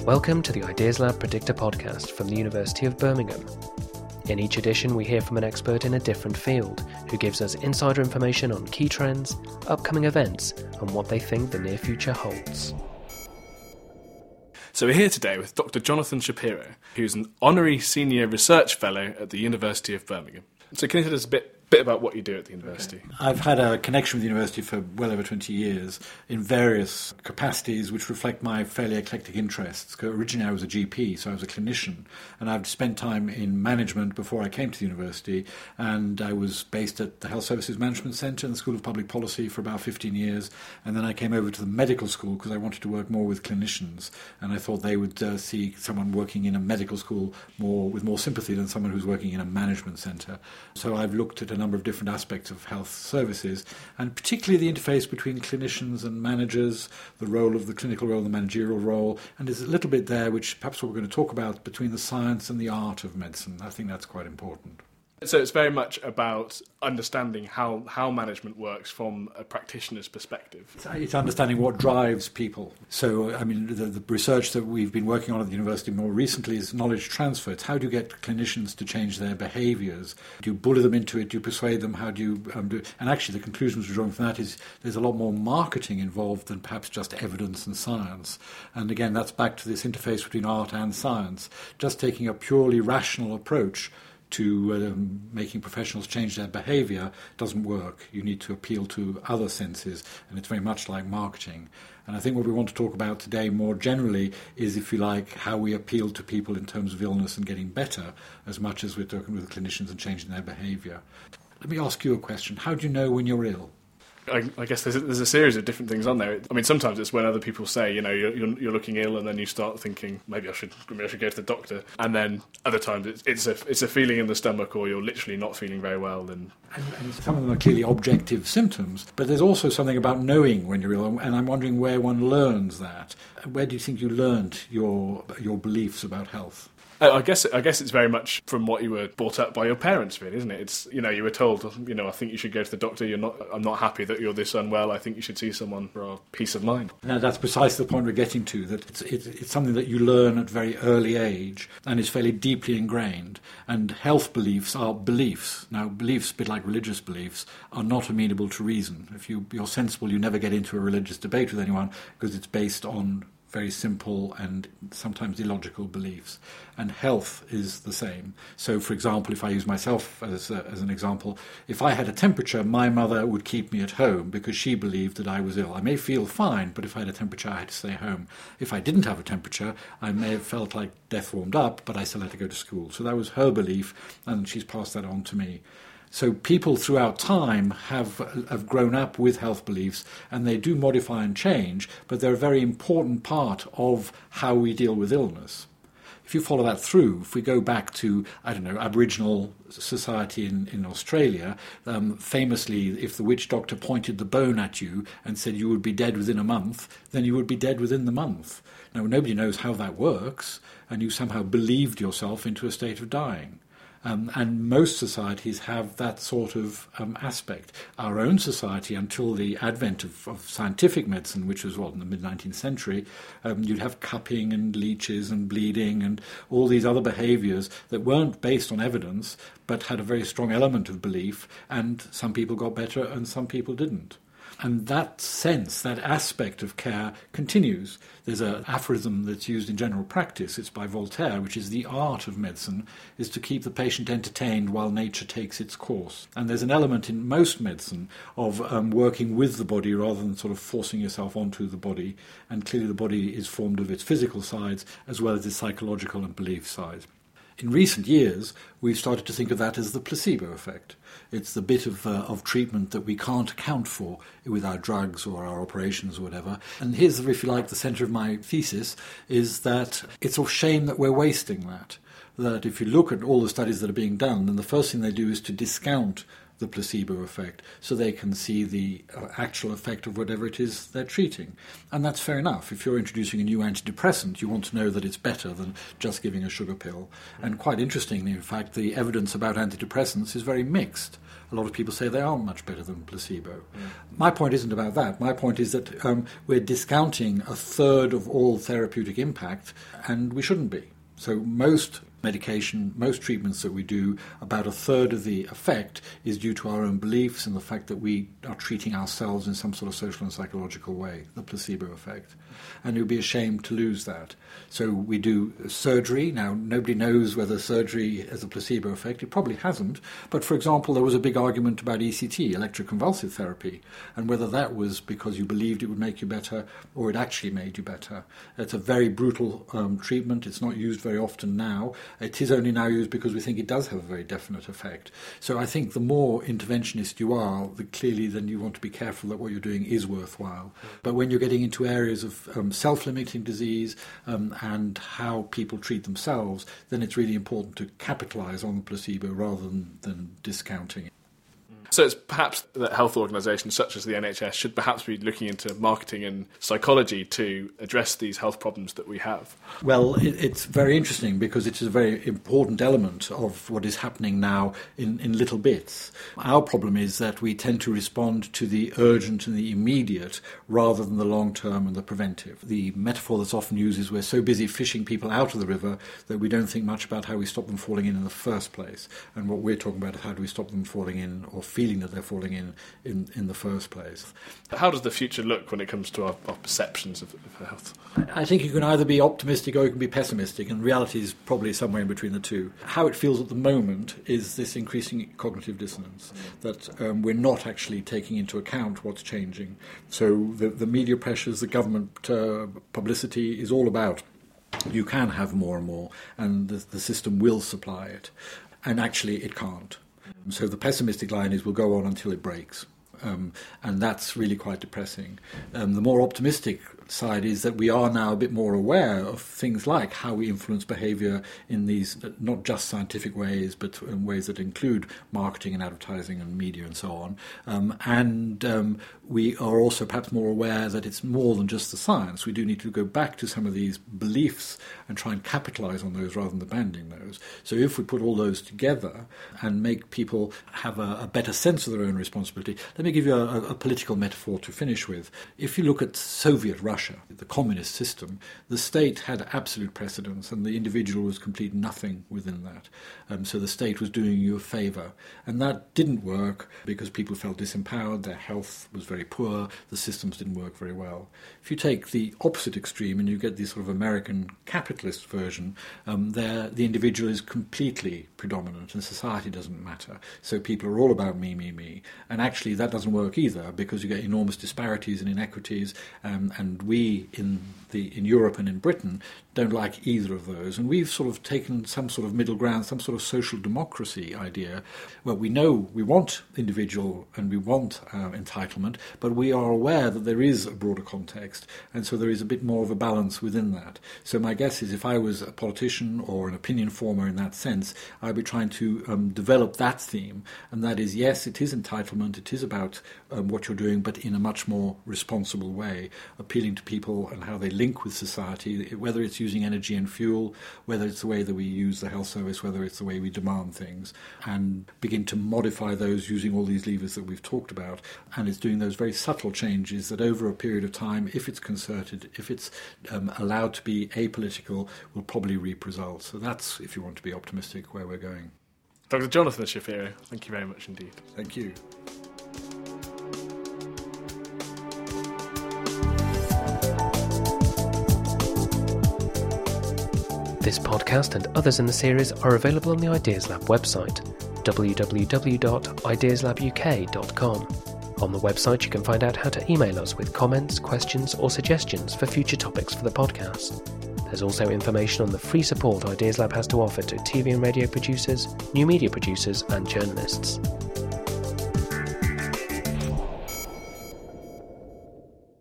Welcome to the Ideas Lab Predictor podcast from the University of Birmingham. In each edition, we hear from an expert in a different field who gives us insider information on key trends, upcoming events, and what they think the near future holds. So we're here today with Dr. Jonathan Shapiro, who's an Honorary Senior Research Fellow at the University of Birmingham. So can you tell us a bit about what you do at the university? Okay. I've had a connection with the university for well over 20 years in various capacities which reflect my fairly eclectic interests. Originally I was a GP, so I was a clinician, and I've spent time in management before I came to the university, and I was based at the Health Services Management Centre in the School of Public Policy for about 15 years, and then I came over to the medical school because I wanted to work more with clinicians, and I thought they would see someone working in a medical school with more sympathy than someone who's working in a management centre. So I've looked at a number of different aspects of health services, and particularly the interface between clinicians and managers, the role of the clinical role, the managerial role, and there's a little bit there, which perhaps what we're going to talk about, between the science and the art of medicine. I think that's quite important. So it's very much about understanding how management works from a practitioner's perspective. It's understanding what drives people. So, I mean, the research that we've been working on at the university more recently is knowledge transfer. It's how do you get clinicians to change their behaviours? Do you bully them into it? Do you persuade them? How do you do it? And actually the conclusions we're drawing from that is there's a lot more marketing involved than perhaps just evidence and science. And again, that's back to this interface between art and science. Just taking a purely rational approach to making professionals change their behaviour doesn't work. You need to appeal to other senses, and it's very much like marketing. And I think what we want to talk about today more generally is, if you like, how we appeal to people in terms of illness and getting better, as much as we're talking with clinicians and changing their behaviour. Let me ask you a question. How do you know when you're ill? I guess there's a series of different things on there. I mean, sometimes it's when other people say, you know, you're looking ill, and then you start thinking, maybe I should go to the doctor. And then other times it's a feeling in the stomach, or you're literally not feeling very well. And some of them are clearly objective symptoms, but there's also something about knowing when you're ill, and I'm wondering where one learns that. Where do you think you learned your beliefs about health? I guess it's very much from what you were brought up by your parents, really, isn't it? It's, you know, you were told, you know, I think you should go to the doctor. I'm not happy that you're this unwell. I think you should see someone for our peace of mind. Now, that's precisely the point we're getting to, that it's something that you learn at a very early age and is fairly deeply ingrained. And health beliefs are beliefs. Now, beliefs, a bit like religious beliefs, are not amenable to reason. If you're sensible, you never get into a religious debate with anyone because it's based on very simple and sometimes illogical beliefs. And health is the same. So, for example, if I use myself as an example, if I had a temperature, my mother would keep me at home because she believed that I was ill. I may feel fine, but if I had a temperature, I had to stay home. If I didn't have a temperature, I may have felt like death warmed up, but I still had to go to school. So that was her belief, and she's passed that on to me. So people throughout time have grown up with health beliefs, and they do modify and change, but they're a very important part of how we deal with illness. If you follow that through, if we go back to, Aboriginal society in Australia, famously, if the witch doctor pointed the bone at you and said you would be dead within a month, then you would be dead within the month. Now, nobody knows how that works, and you somehow believed yourself into a state of dying. And most societies have that sort of aspect. Our own society, until the advent of scientific medicine, which was, in the mid-19th century, you'd have cupping and leeches and bleeding and all these other behaviours that weren't based on evidence, but had a very strong element of belief, and some people got better and some people didn't. And that sense, that aspect of care continues. There's an aphorism that's used in general practice. It's by Voltaire, which is the art of medicine is to keep the patient entertained while nature takes its course. And there's an element in most medicine of working with the body rather than sort of forcing yourself onto the body. And clearly the body is formed of its physical sides as well as its psychological and belief sides. In recent years, we've started to think of that as the placebo effect. It's the bit of treatment that we can't account for with our drugs or our operations or whatever. And here's, if you like, the centre of my thesis, is that it's a shame that we're wasting that. That if you look at all the studies that are being done, then the first thing they do is to discount the placebo effect so they can see the actual effect of whatever it is they're treating. And that's fair enough. If you're introducing a new antidepressant, you want to know that it's better than just giving a sugar pill. And quite interestingly, in fact, the evidence about antidepressants is very mixed. A lot of people say they aren't much better than placebo. My point isn't about that. My point is that we're discounting a third of all therapeutic impact, and we shouldn't be. So most medication, most treatments that we do, about a third of the effect is due to our own beliefs and the fact that we are treating ourselves in some sort of social and psychological way, the placebo effect. And it would be a shame to lose that. So we do surgery. Now, nobody knows whether surgery has a placebo effect. It probably hasn't. But, for example, there was a big argument about ECT, electroconvulsive therapy, and whether that was because you believed it would make you better or it actually made you better. It's a very brutal treatment. It's not used very often now. It is only now used because we think it does have a very definite effect. So I think the more interventionist you are, clearly then you want to be careful that what you're doing is worthwhile. But when you're getting into areas of self-limiting disease and how people treat themselves, then it's really important to capitalise on the placebo rather than discounting it. So it's perhaps that health organisations such as the NHS should perhaps be looking into marketing and psychology to address these health problems that we have. Well, it's very interesting because it is a very important element of what is happening now in little bits. Our problem is that we tend to respond to the urgent and the immediate rather than the long-term and the preventive. The metaphor that's often used is we're so busy fishing people out of the river that we don't think much about how we stop them falling in the first place. And what we're talking about is how do we stop them falling in or feeling that they're falling in the first place. How does the future look when it comes to our perceptions of health? I think you can either be optimistic or you can be pessimistic, and reality is probably somewhere in between the two. How it feels at the moment is this increasing cognitive dissonance, that we're not actually taking into account what's changing. So the media pressures, the government publicity is all about you can have more and more, and the system will supply it. And actually it can't. So the pessimistic line is we'll go on until it breaks. And that's really quite depressing. The more optimistic side is that we are now a bit more aware of things like how we influence behaviour in these not just scientific ways, but in ways that include marketing and advertising and media and so on. And we are also perhaps more aware that it's more than just the science. We do need to go back to some of these beliefs and try and capitalise on those rather than abandoning those. So if we put all those together and make people have a better sense of their own responsibility, let me give you a political metaphor to finish with. If you look at Soviet Russia, the communist system, the state had absolute precedence and the individual was complete nothing within that. So the state was doing you a favour. And that didn't work because people felt disempowered, their health was very poor, the systems didn't work very well. If you take the opposite extreme and you get this sort of American capitalist version, there the individual is completely predominant and society doesn't matter. So people are all about me, me, me. And actually that doesn't work either because you get enormous disparities and inequities, and we in Europe and in Britain don't like either of those. And we've sort of taken some sort of middle ground, some sort of social democracy idea. Well, we know we want individual and we want entitlement, but we are aware that there is a broader context, and so there is a bit more of a balance within that. So my guess is if I was a politician or an opinion former in that sense, I'd be trying to develop that theme, and that is, yes, it is entitlement, it is about what you're doing, but in a much more responsible way, appealing to people and how they link with society, whether it's using energy and fuel, whether it's the way that we use the health service, whether it's the way we demand things, and begin to modify those using all these levers that we've talked about. And it's doing those very subtle changes that over a period of time, if it's concerted, if it's allowed to be apolitical, will probably reap results. So that's, if you want to be optimistic, where we're going. Dr. Jonathan Shapiro, thank you very much indeed. Thank you. This podcast and others in the series are available on the Ideas Lab website, www.ideaslabuk.com. On the website you can find out how to email us with comments, questions or suggestions for future topics for the podcast. There's also information on the free support Ideas Lab has to offer to TV and radio producers, new media producers and journalists.